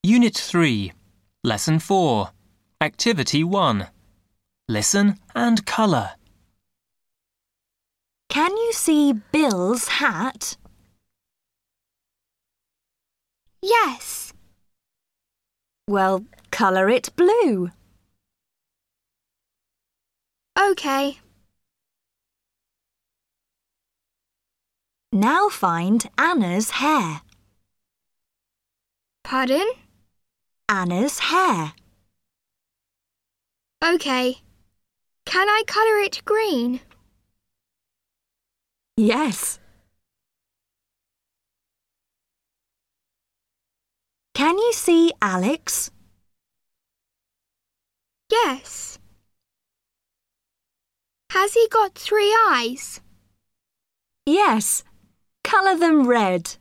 Unit 3, Lesson 4, Activity 1. Listen and colour. Can you see Bill's hat? Yes. Well, colour it blue. OK. Now find Anna's hair. Pardon? Anna's hair. OK. Can I colour it green? Yes. Can you see Alex? Yes. Has he got 3 eyes? Yes. Colour them red.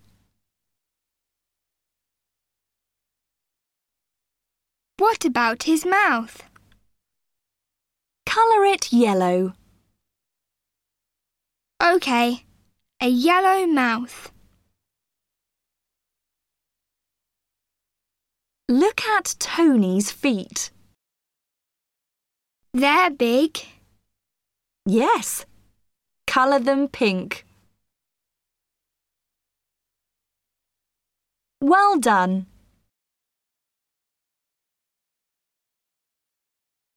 What about his mouth? Colour it yellow. OK. A yellow mouth. Look at Tony's feet. They're big. Yes. Colour them pink. Well done.